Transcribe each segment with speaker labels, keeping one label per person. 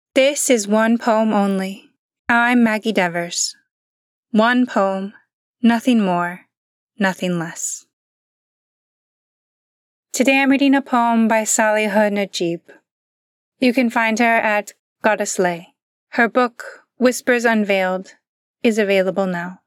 Speaker 1: This is one poem only. I'm Maggie Devers. One poem, nothing more, nothing less. Today I'm reading a poem by Saliha Najib. You can find her at Goddess Lay. Her book, Whispers Unveiled, is available now.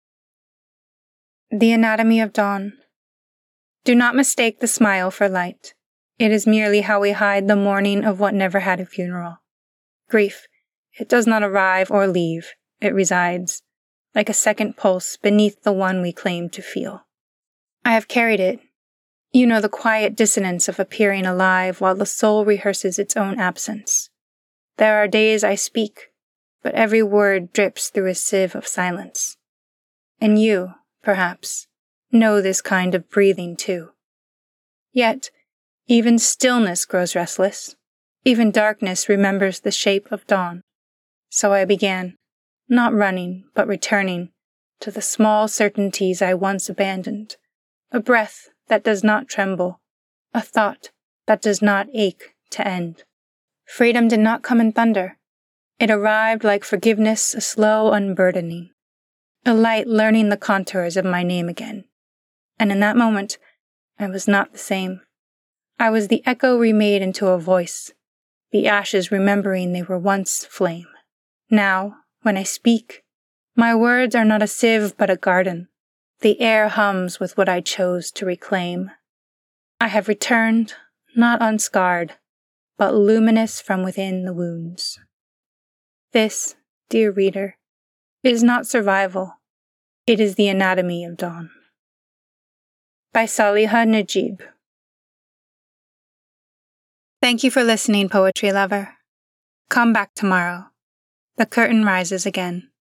Speaker 1: The Anatomy of Dawn. Do not mistake the smile for light. It is merely how we hide the mourning of what never had a funeral. Grief, it does not arrive or leave, it resides, like a second pulse beneath the one we claim to feel. I have carried it. You know the quiet dissonance of appearing alive while the soul rehearses its own absence. There are days I speak, but every word drips through a sieve of silence. And you, perhaps, know this kind of breathing too. Yet, even stillness grows restless. Even darkness remembers the shape of dawn. So I began, not running, but returning to the small certainties I once abandoned. A breath that does not tremble, a thought that does not ache to end. Freedom did not come in thunder. It arrived like forgiveness, a slow unburdening. A light learning the contours of my name again. And in that moment, I was not the same. I was the echo remade into a voice, the ashes remembering they were once flame. Now, when I speak, my words are not a sieve but a garden. The air hums with what I chose to reclaim. I have returned, not unscarred, but luminous from within the wounds. This, dear reader, is not survival. It is the anatomy of dawn. By Saliha Najib. Thank you for listening, poetry lover. Come back tomorrow. The curtain rises again.